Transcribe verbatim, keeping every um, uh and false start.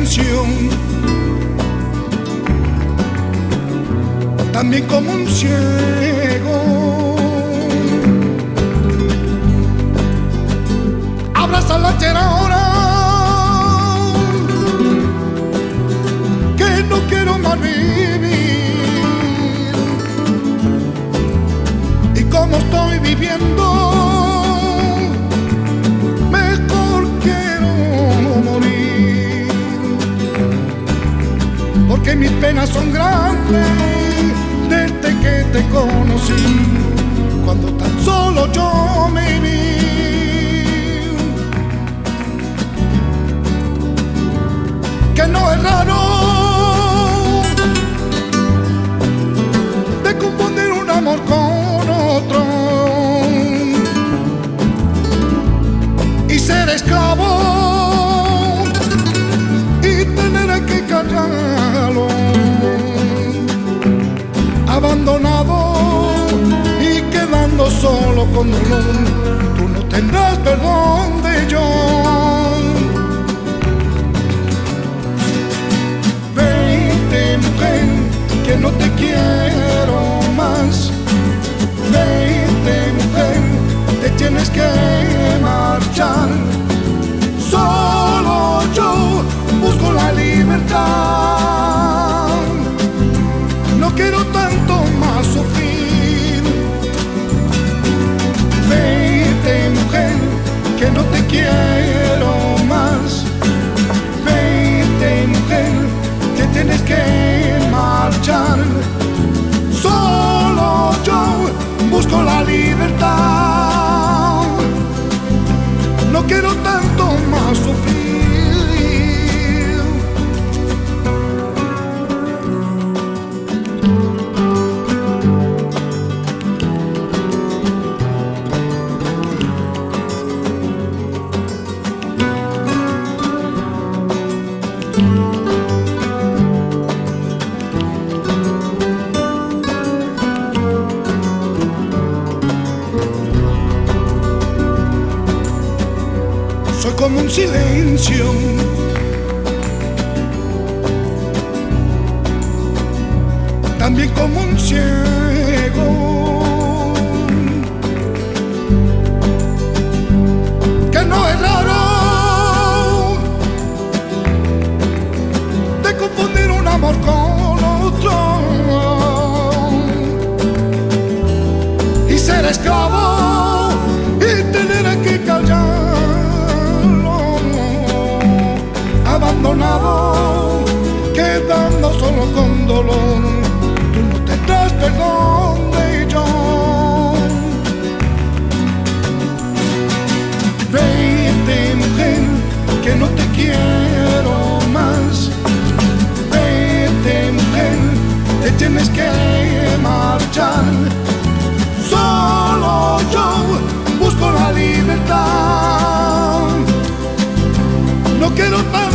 silencio, también como un ciego. Abraza la tierra ahora, que no quiero más vivir. Y como estoy viviendo, mejor quiero morir, porque mis penas son grandes desde que te conocí, cuando tan solo yo me vi. Que no es raro de confundir un amor con otro y ser esclavo y tener que callarlo, abandonado y quedando solo con dolor. Tú no tendrás perdón de yo. Mujer, que no te quiero más. Vete, mujer, te tienes que marchar. Solo yo busco la libertad. No quiero tanto más sufrir. Vete, mujer, que no te quiero más. Vete, mujer, te tienes que marchar. Solo yo busco la libertad. No quiero tanto más sufrir. Soy como un silencio, también como un ciego, que no es raro de confundir un amor con otro y ser esclavo y tener que callar, abandonado, quedando solo con dolor. Tú no tendrás perdón de yo. Vete, mujer, que no te quiero más. Vete, mujer, te tienes que marchar. Solo yo busco la libertad. No quiero tanto